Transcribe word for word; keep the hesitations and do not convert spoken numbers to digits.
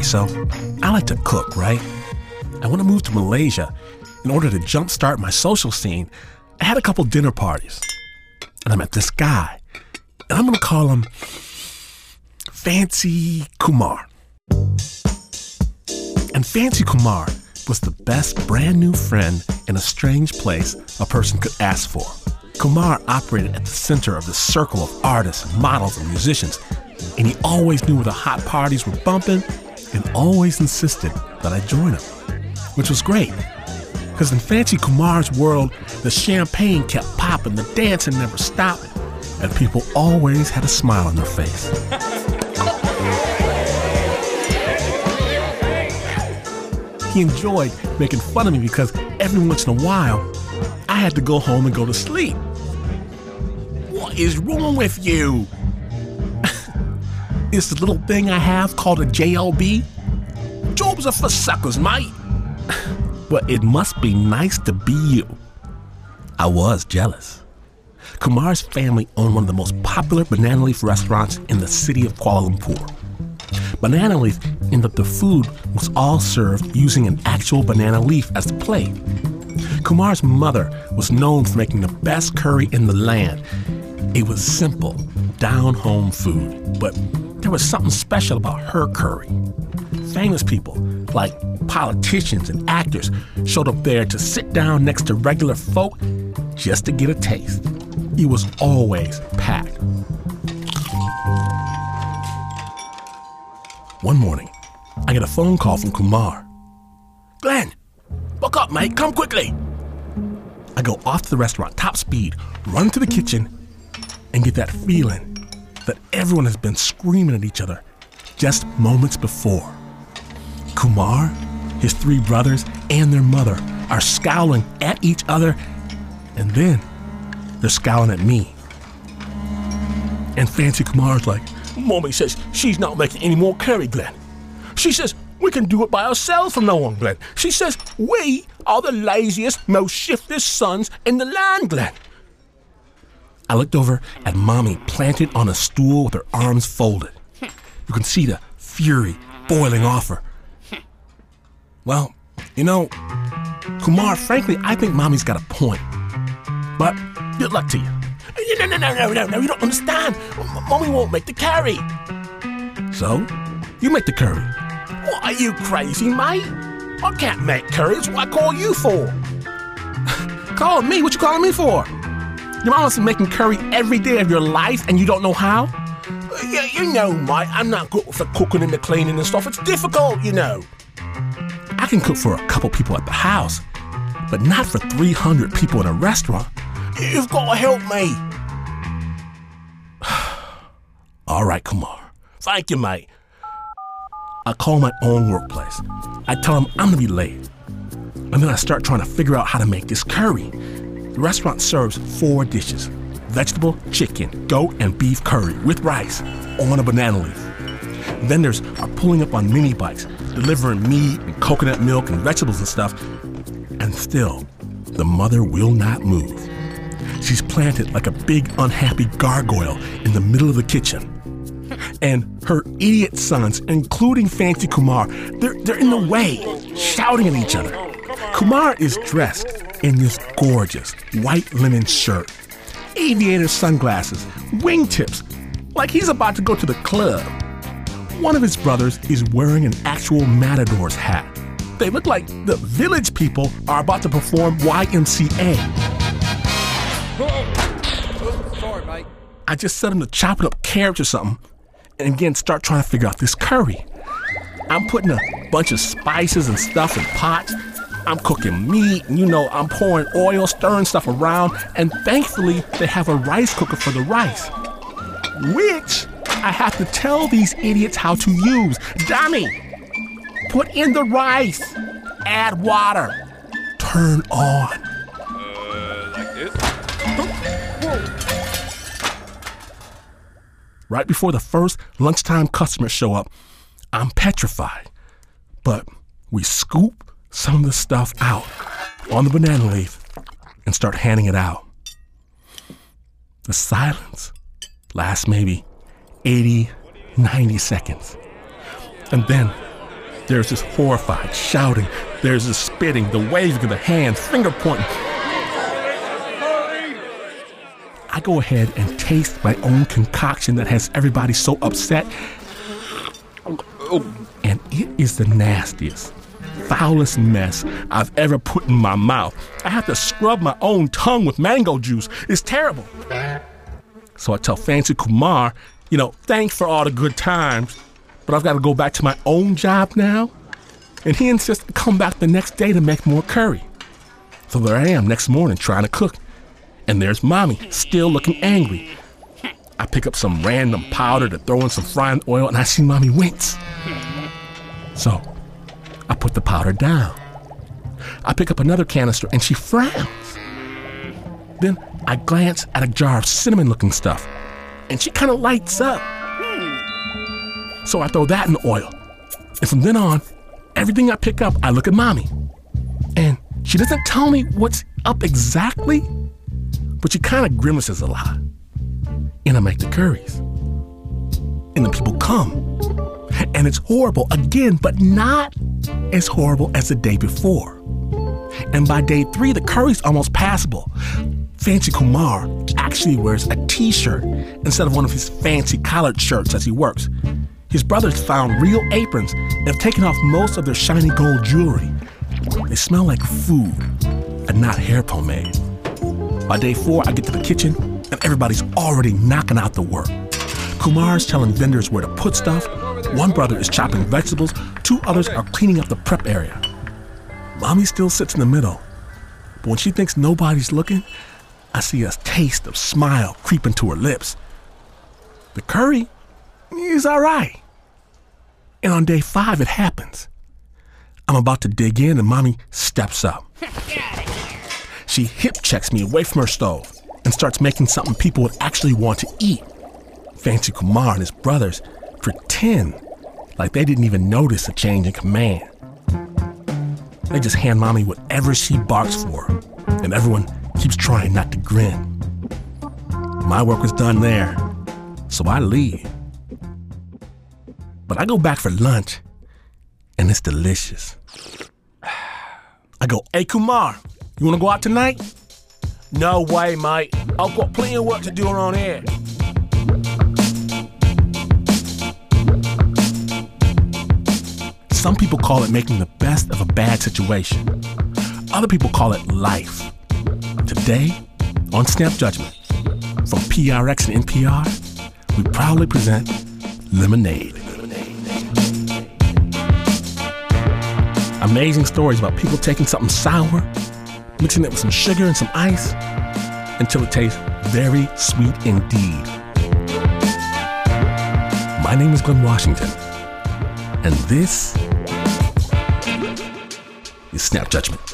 So I like to cook, right? And when I moved to Malaysia, in order to jumpstart my social scene, I had a couple dinner parties. And I met this guy. And I'm going to call him Fancy Kumar. And Fancy Kumar was the best brand new friend in a strange place a person could ask for. Kumar operated at the center of the circle of artists, models, and musicians. And he always knew where the hot parties were bumping and always insisted that I join him, which was great. Because in Fancy Kumar's world, the champagne kept popping, the dancing never stopped, and people always had a smile on their face. He enjoyed making fun of me because every once in a while, I had to go home and go to sleep. What is wrong with you? It's the little thing I have called a J L B. Jobs are for suckers, mate. But it must be nice to be you. I was jealous. Kumar's family owned one of the most popular banana leaf restaurants in the city of Kuala Lumpur. Banana leaf in that the food was all served using an actual banana leaf as the plate. Kumar's mother was known for making the best curry in the land. It was simple, down-home food, but there was something special about her curry. Famous people, like politicians and actors, showed up there to sit down next to regular folk just to get a taste. It was always packed. One morning, I get a phone call from Kumar. Glenn, wake up, mate, come quickly. I go off to the restaurant, top speed, run to the kitchen, and get that feeling that everyone has been screaming at each other just moments before. Kumar, his three brothers, and their mother are scowling at each other, and then they're scowling at me. And Fancy Kumar's like, Mommy says she's not making any more curry, Glenn. She says we can do it by ourselves from now on, Glenn. She says we are the laziest, most shiftless sons in the land, Glenn. I looked over at Mommy planted on a stool with her arms folded. You can see the fury boiling off her. Well, you know, Kumar, frankly, I think Mommy's got a point. But good luck to you. No, no, no, no, no, no, you don't understand. M- Mommy won't make the curry. So, you make the curry. What, are you crazy, mate? I can't make curry. That's what I call you for. Call me? What you calling me for? Your mama's been making curry every day of your life and you don't know how? Yeah, you know, mate, I'm not good for cooking and the cleaning and stuff. It's difficult, you know. I can cook for a couple people at the house, but not for three hundred people in a restaurant. You've got to help me. All right, Kumar. Thank you, mate. I call my own workplace. I tell them I'm going to be late. And then I start trying to figure out how to make this curry. The restaurant serves four dishes: vegetable, chicken, goat, and beef curry with rice on a banana leaf. Vendors are pulling up on mini bikes, delivering meat and coconut milk and vegetables and stuff. And still, the mother will not move. She's planted like a big unhappy gargoyle in the middle of the kitchen. And her idiot sons, including Fancy Kumar, they're, they're in the way, shouting at each other. Kumar is dressed in this gorgeous white linen shirt, aviator sunglasses, wingtips, like he's about to go to the club. One of his brothers is wearing an actual Matador's hat. They look like the village people are about to perform Y M C A. Oh, sorry, mate. I just set him to chopping up carrots or something, and again start trying to figure out this curry. I'm putting a bunch of spices and stuff in pots. I'm cooking meat, and you know, I'm pouring oil, stirring stuff around, and thankfully they have a rice cooker for the rice, which I have to tell these idiots how to use. Dummy, put in the rice, add water, turn on. Uh, like this? Right before the first lunchtime customers show up, I'm petrified. But we scoop some of the stuff out on the banana leaf and start handing it out. The silence lasts maybe eighty, ninety seconds. And then There's this horrified shouting. There's this spitting, the waving of the hands, finger pointing. I go ahead and taste my own concoction that has everybody so upset. And it is the nastiest, foulest mess I've ever put in my mouth. I have to scrub my own tongue with mango juice. It's terrible. So I tell Fancy Kumar, you know, thanks for all the good times, but I've got to go back to my own job now. And he insists to come back the next day to make more curry. So there I am next morning trying to cook. And there's Mommy, still looking angry. I pick up some random powder to throw in some frying oil, and I see Mommy wince. So I put the powder down. I pick up another canister, and she frowns. Then I glance at a jar of cinnamon-looking stuff, and she kind of lights up. So I throw that in the oil. And from then on, everything I pick up, I look at Mommy. And she doesn't tell me what's up exactly, but she kind of grimaces a lot. And I make the curries. And the people come. And it's horrible again, but not as horrible as the day before. And by day three, the curry's almost passable. Fancy Kumar actually wears a t-shirt instead of one of his fancy collared shirts as he works. His brothers found real aprons and have taken off most of their shiny gold jewelry. They smell like food and not hair pomade. By day four, I get to the kitchen and everybody's already knocking out the work. Kumar's telling vendors where to put stuff. One brother is chopping vegetables. Two others are cleaning up the prep area. Mommy still sits in the middle. But when she thinks nobody's looking, I see a taste of smile creep into her lips. The curry is all right. And on day five, it happens. I'm about to dig in and Mommy steps up. She hip checks me away from her stove and starts making something people would actually want to eat. Fancy Kumar and his brothers pretend like they didn't even notice a change in command. They just hand Mommy whatever she barks for, and everyone keeps trying not to grin. My work was done there, so I leave. But I go back for lunch, and it's delicious. I go, hey Kumar, you wanna go out tonight? No way, mate. I've got plenty of work to do around here. Some people call it making the best of a bad situation. Other people call it life. Today, on Snap Judgment, from P R X and N P R, we proudly present Lemonade. Amazing stories about people taking something sour, mixing it with some sugar and some ice, until it tastes very sweet indeed. My name is Glenn Washington, and this is Snap Judgment.